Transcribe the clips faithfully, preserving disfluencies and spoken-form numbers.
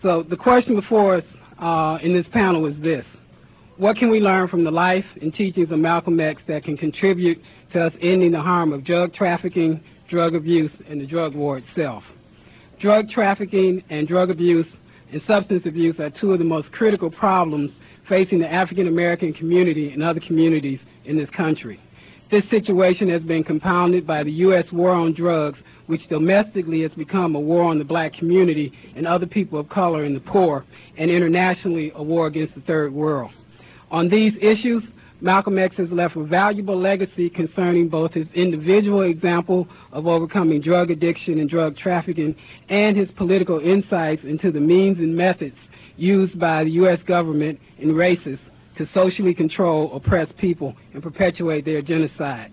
So the question before us uh, in this panel is this: what can we learn from the life and teachings of Malcolm X that can contribute to us ending the harm of drug trafficking, drug abuse, and the drug war itself? Drug trafficking and drug abuse and substance abuse are two of the most critical problems facing the African American community and other communities in this country. This situation has been compounded by the U S war on drugs, which domestically has become a war on the black community and other people of color and the poor, and internationally a war against the third world. On these issues, Malcolm X has left a valuable legacy concerning both his individual example of overcoming drug addiction and drug trafficking and his political insights into the means and methods used by the U S government and racists to socially control oppressed people and perpetuate their genocide.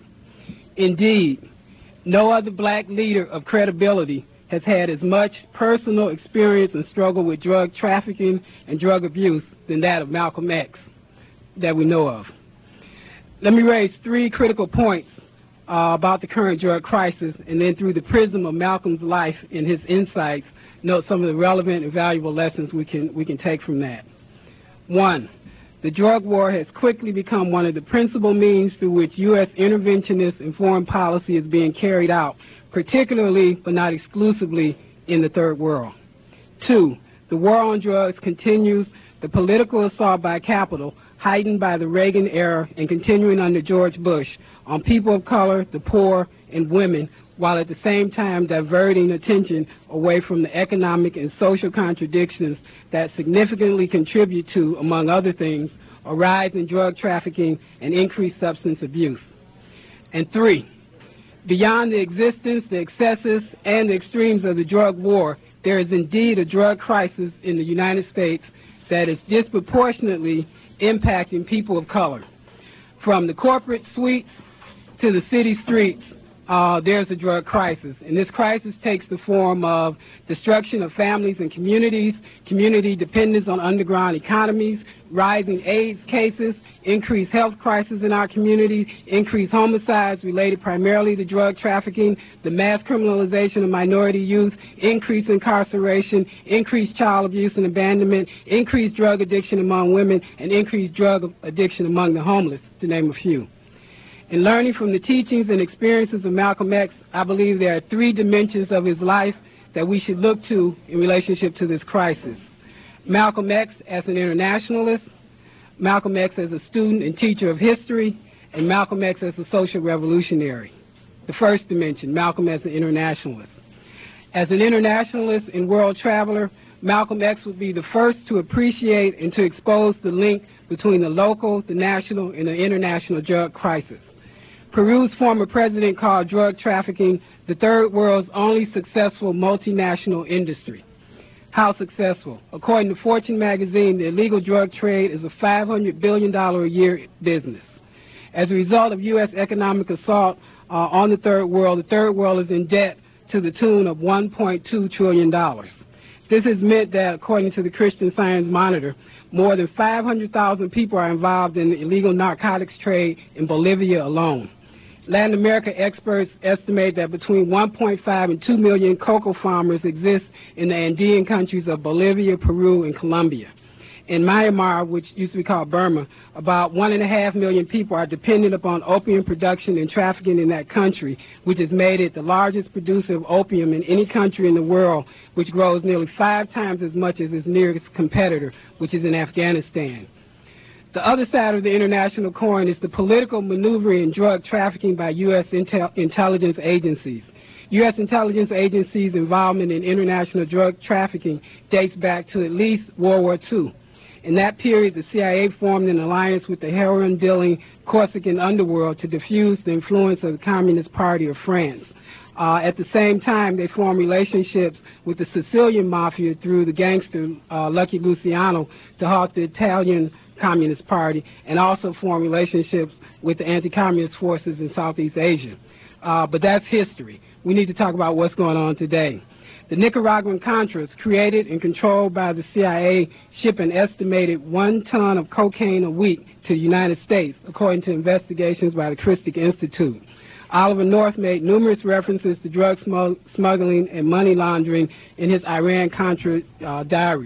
Indeed, no other black leader of credibility has had as much personal experience and struggle with drug trafficking and drug abuse than that of Malcolm X that we know of. Let me raise three critical points uh, about the current drug crisis, and then through the prism of Malcolm's life and his insights, note some of the relevant and valuable lessons we can, we can take from that. One, the drug war has quickly become one of the principal means through which U S interventionist and foreign policy is being carried out, particularly but not exclusively in the third world. Two, the war on drugs continues the political assault by capital, heightened by the Reagan era and continuing under George Bush, on people of color, the poor, and women, while at the same time diverting attention away from the economic and social contradictions that significantly contribute to, among other things, a rise in drug trafficking and increased substance abuse. And three, beyond the existence, the excesses, and the extremes of the drug war, there is indeed a drug crisis in the United States that is disproportionately impacting people of color. From the corporate suites to the city streets, uh, there's a drug crisis. And this crisis takes the form of destruction of families and communities, community dependence on underground economies, rising AIDS cases, increased health crisis in our community, increased homicides related primarily to drug trafficking, the mass criminalization of minority youth, increased incarceration, increased child abuse and abandonment, increased drug addiction among women, and increased drug addiction among the homeless, to name a few. In learning from the teachings and experiences of Malcolm X, I believe there are three dimensions of his life that we should look to in relationship to this crisis. Malcolm X as an internationalist, Malcolm X as a student and teacher of history, and Malcolm X as a social revolutionary. The first dimension, Malcolm as an internationalist. As an internationalist and world traveler, Malcolm X would be the first to appreciate and to expose the link between the local, the national, and the international drug crisis. Peru's former president called drug trafficking the third world's only successful multinational industry. How successful? According to Fortune magazine, the illegal drug trade is a five hundred billion dollars a year business. As a result of U S economic assault uh, on the third world, the third world is in debt to the tune of one point two trillion dollars. This has meant that, according to the Christian Science Monitor, more than five hundred thousand people are involved in the illegal narcotics trade in Bolivia alone. Latin America experts estimate that between one point five and two million cocoa farmers exist in the Andean countries of Bolivia, Peru, and Colombia. In Myanmar, which used to be called Burma, about one and a half million people are dependent upon opium production and trafficking in that country, which has made it the largest producer of opium in any country in the world, which grows nearly five times as much as its nearest competitor, which is in Afghanistan. The other side of the international coin is the political maneuvering in drug trafficking by U S intel intelligence agencies. U S intelligence agencies' involvement in international drug trafficking dates back to at least World War Two. In that period, the C I A formed an alliance with the heroin-dealing Corsican underworld to diffuse the influence of the Communist Party of France. Uh, at the same time, they formed relationships with the Sicilian Mafia through the gangster uh, Lucky Luciano to halt the Italian Communist Party, and also formed relationships with the anti-communist forces in Southeast Asia. Uh, but that's history. We need to talk about what's going on today. The Nicaraguan Contras, created and controlled by the C I A, ship an estimated one ton of cocaine a week to the United States, according to investigations by the Christic Institute. Oliver North made numerous references to drug smuggling and money laundering in his Iran-Contra uh, diaries.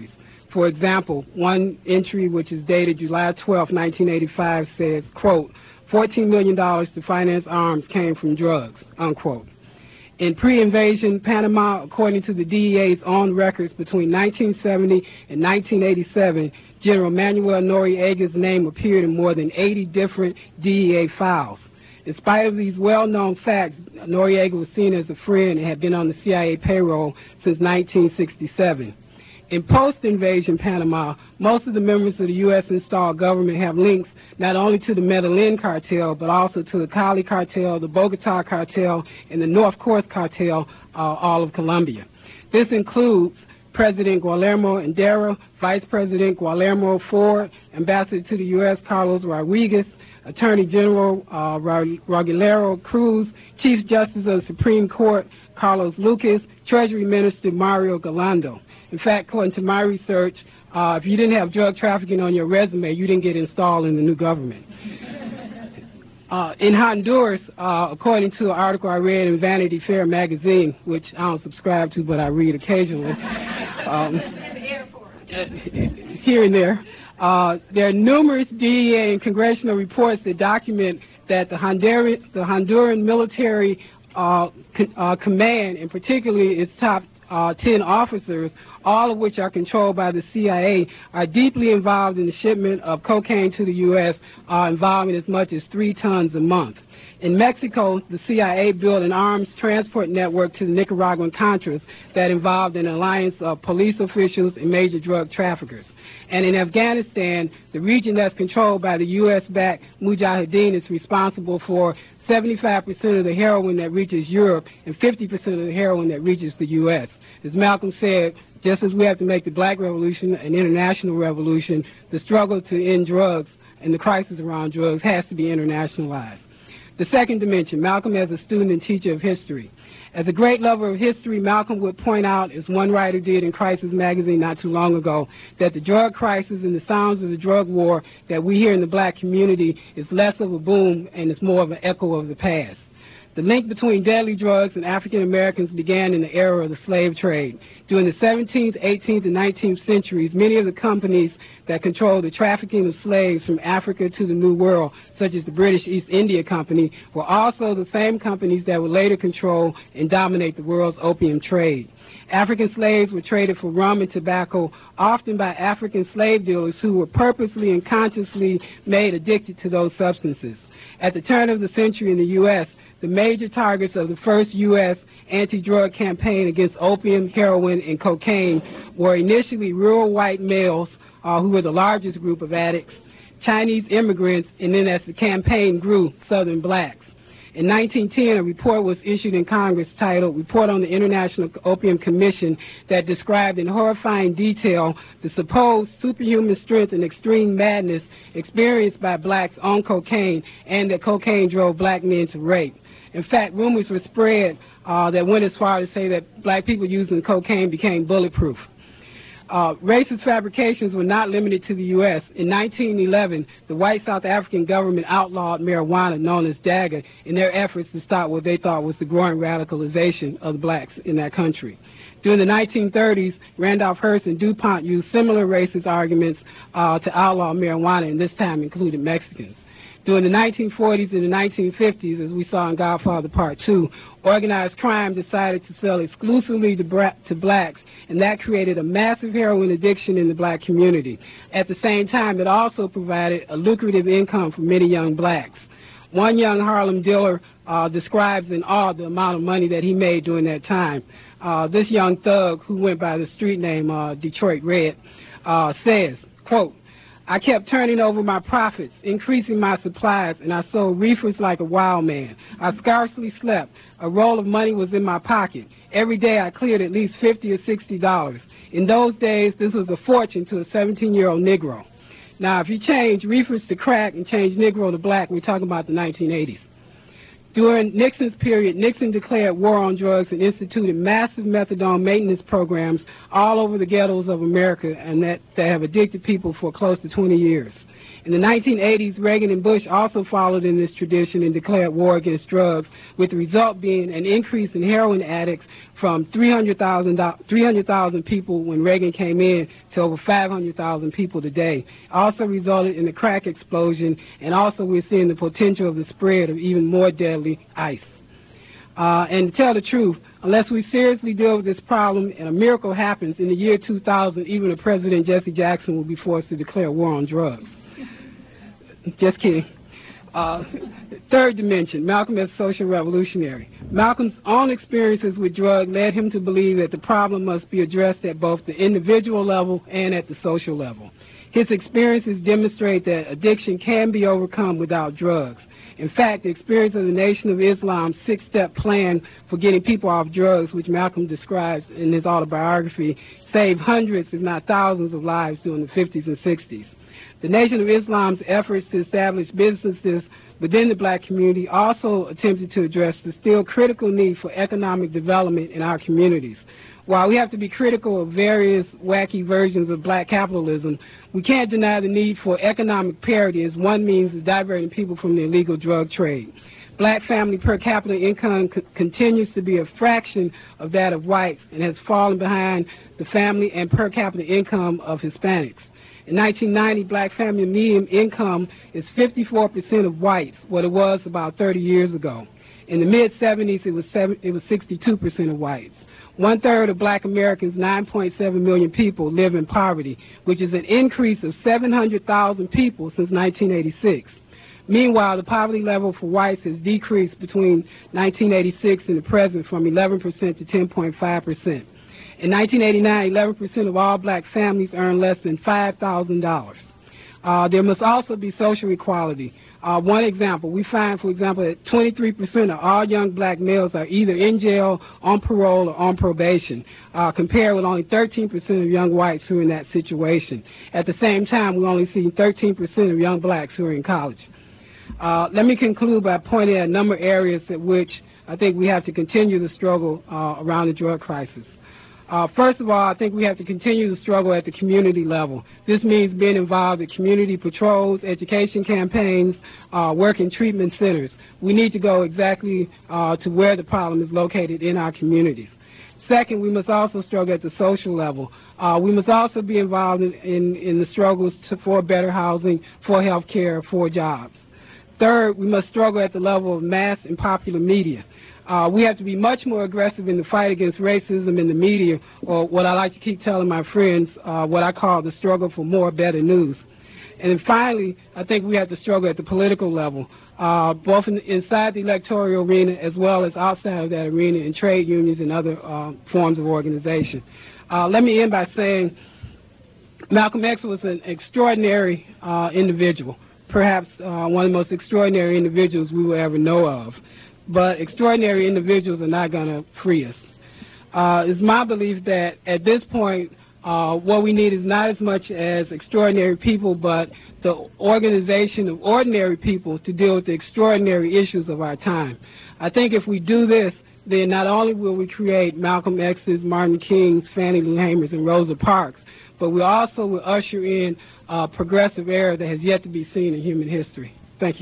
For example, one entry, which is dated July twelfth, nineteen eighty-five, says, quote, fourteen million dollars to finance arms came from drugs, unquote. In pre-invasion Panama, according to the D E A's own records, between nineteen seventy and nineteen eighty-seven, General Manuel Noriega's name appeared in more than eighty different D E A files. In spite of these well-known facts, Noriega was seen as a friend and had been on the C I A payroll since nineteen sixty-seven. In post-invasion Panama, most of the members of the U S-installed government have links not only to the Medellin cartel, but also to the Cali cartel, the Bogota cartel, and the North Coast cartel, uh, all of Colombia. This includes President Guillermo Endara, Vice President Guillermo Ford, Ambassador to the U S Carlos Rodriguez, Attorney General uh, Rogelio Cruz, Chief Justice of the Supreme Court Carlos Lucas, Treasury Minister Mario Galando. In fact, according to my research, uh, if you didn't have drug trafficking on your resume, you didn't get installed in the new government. Uh, in Honduras, uh, according to an article I read in Vanity Fair magazine, which I don't subscribe to, but I read occasionally, um, here and there, uh, there are numerous D E A and congressional reports that document that the Honduran, the Honduran military uh, co uh, command, and particularly its top Uh, ten officers, all of which are controlled by the C I A, are deeply involved in the shipment of cocaine to the U S, uh, involving as much as three tons a month. In Mexico, the C I A built an arms transport network to the Nicaraguan Contras that involved an alliance of police officials and major drug traffickers. And in Afghanistan, the region that's controlled by the U S-backed Mujahideen is responsible for seventy-five percent of the heroin that reaches Europe and fifty percent of the heroin that reaches the U S. As Malcolm said, just as we have to make the black revolution an international revolution, the struggle to end drugs and the crisis around drugs has to be internationalized. The second dimension, Malcolm as a student and teacher of history. As a great lover of history, Malcolm would point out, as one writer did in Crisis magazine not too long ago, that the drug crisis and the sounds of the drug war that we hear in the black community is less of a boom and is more of an echo of the past. The link between deadly drugs and African Americans began in the era of the slave trade. During the seventeenth, eighteenth, and nineteenth centuries, many of the companies that controlled the trafficking of slaves from Africa to the New World, such as the British East India Company, were also the same companies that would later control and dominate the world's opium trade. African slaves were traded for rum and tobacco, often by African slave dealers who were purposely and consciously made addicted to those substances. At the turn of the century in the U S, the major targets of the first U S anti-drug campaign against opium, heroin, and cocaine were initially rural white males, uh, who were the largest group of addicts, Chinese immigrants, and then as the campaign grew, Southern blacks. In nineteen ten, a report was issued in Congress titled Report on the International Opium Commission that described in horrifying detail the supposed superhuman strength and extreme madness experienced by blacks on cocaine, and that cocaine drove black men to rape. In fact, rumors were spread uh, that went as far as to say that black people using cocaine became bulletproof. Uh, racist fabrications were not limited to the U S. In nineteen eleven, the white South African government outlawed marijuana, known as Daga, in their efforts to stop what they thought was the growing radicalization of the blacks in that country. During the nineteen thirties, Randolph Hearst and DuPont used similar racist arguments uh, to outlaw marijuana, and this time included Mexicans. During the nineteen forties and the nineteen fifties, as we saw in Godfather Part two, organized crime decided to sell exclusively to, bra to blacks, and that created a massive heroin addiction in the black community. At the same time, it also provided a lucrative income for many young blacks. One young Harlem dealer uh, describes in awe the amount of money that he made during that time. Uh, this young thug, who went by the street name uh, Detroit Red, uh, says, quote, "I kept turning over my profits, increasing my supplies, and I sold reefers like a wild man. I scarcely slept. A roll of money was in my pocket. Every day I cleared at least fifty or sixty dollars. In those days, this was a fortune to a seventeen-year-old Negro." Now, if you change reefers to crack and change Negro to black, we're talking about the nineteen eighties. During Nixon's period, Nixon declared war on drugs and instituted massive methadone maintenance programs all over the ghettos of America, and that, that have addicted people for close to twenty years. In the nineteen eighties, Reagan and Bush also followed in this tradition and declared war against drugs, with the result being an increase in heroin addicts from three hundred thousand people when Reagan came in to over five hundred thousand people today. Also resulted in a crack explosion, and also we're seeing the potential of the spread of even more deadly ice. Uh, and to tell the truth, unless we seriously deal with this problem and a miracle happens, in the year two thousand, even a President Jesse Jackson will be forced to declare war on drugs. Just kidding. Uh, third dimension, Malcolm as social revolutionary. Malcolm's own experiences with drugs led him to believe that the problem must be addressed at both the individual level and at the social level. His experiences demonstrate that addiction can be overcome without drugs. In fact, the experience of the Nation of Islam's six-step plan for getting people off drugs, which Malcolm describes in his autobiography, saved hundreds, if not thousands, of lives during the fifties and sixties. The Nation of Islam's efforts to establish businesses within the black community also attempted to address the still critical need for economic development in our communities. While we have to be critical of various wacky versions of black capitalism, we can't deny the need for economic parity as one means of diverting people from the illegal drug trade. Black family per capita income c continues to be a fraction of that of whites and has fallen behind the family and per capita income of Hispanics. In nineteen ninety, black family median income is fifty-four percent of whites, what it was about thirty years ago. In the mid seventies, it was, it was sixty-two percent of whites. One-third of black Americans, nine point seven million people, live in poverty, which is an increase of seven hundred thousand people since nineteen eighty-six. Meanwhile, the poverty level for whites has decreased between nineteen eighty-six and the present from eleven percent to ten point five percent. In nineteen eighty-nine, eleven percent of all black families earn less than five thousand dollars. Uh, there must also be social equality. Uh, one example, we find, for example, that twenty-three percent of all young black males are either in jail, on parole, or on probation, uh, compared with only thirteen percent of young whites who are in that situation. At the same time, we only see thirteen percent of young blacks who are in college. Uh, let me conclude by pointing at a number of areas at which I think we have to continue the struggle uh, around the drug crisis. Uh, first of all, I think we have to continue the struggle at the community level. This means being involved in community patrols, education campaigns, uh, work in treatment centers. We need to go exactly uh, to where the problem is located in our communities. Second, we must also struggle at the social level. Uh, we must also be involved in, in, in the struggles to, for better housing, for health care, for jobs. Third, we must struggle at the level of mass and popular media. Uh, we have to be much more aggressive in the fight against racism in the media, or what I like to keep telling my friends, uh, what I call the struggle for more better news. And then finally, I think we have to struggle at the political level, uh, both in, inside the electoral arena as well as outside of that arena in trade unions and other uh, forms of organization. Uh, let me end by saying Malcolm X was an extraordinary uh, individual, perhaps uh, one of the most extraordinary individuals we will ever know of. But extraordinary individuals are not going to free us. Uh, it's my belief that at this point, uh, what we need is not as much as extraordinary people, but the organization of ordinary people to deal with the extraordinary issues of our time. I think if we do this, then not only will we create Malcolm X's, Martin King's, Fannie Lou Hamer's, and Rosa Parks, but we also will usher in a progressive era that has yet to be seen in human history. Thank you.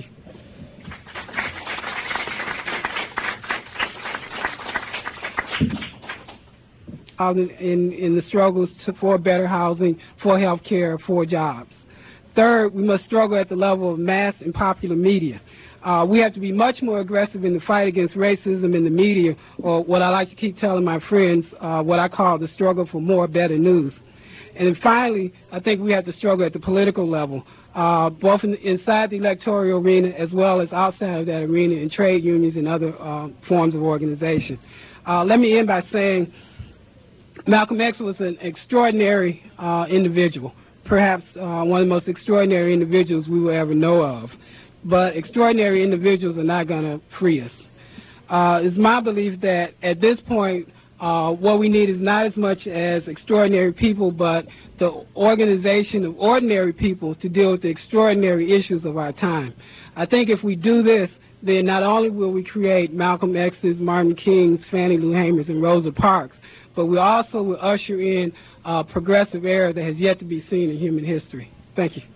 In, in the struggles to, for better housing, for health care, for jobs. Third, we must struggle at the level of mass and popular media. Uh, we have to be much more aggressive in the fight against racism in the media, or what I like to keep telling my friends, uh, what I call the struggle for more better news. And then finally, I think we have to struggle at the political level, uh, both in, inside the electoral arena as well as outside of that arena in trade unions and other uh, forms of organization. Uh, let me end by saying Malcolm X was an extraordinary uh, individual, perhaps uh, one of the most extraordinary individuals we will ever know of. But extraordinary individuals are not going to free us. Uh, it's my belief that at this point, uh, what we need is not as much as extraordinary people, but the organization of ordinary people to deal with the extraordinary issues of our time. I think if we do this, then not only will we create Malcolm X's, Martin King's, Fannie Lou Hamer's, and Rosa Parks, but we also will usher in a progressive era that has yet to be seen in human history. Thank you.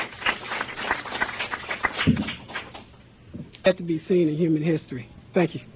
Yet to be seen in human history. Thank you.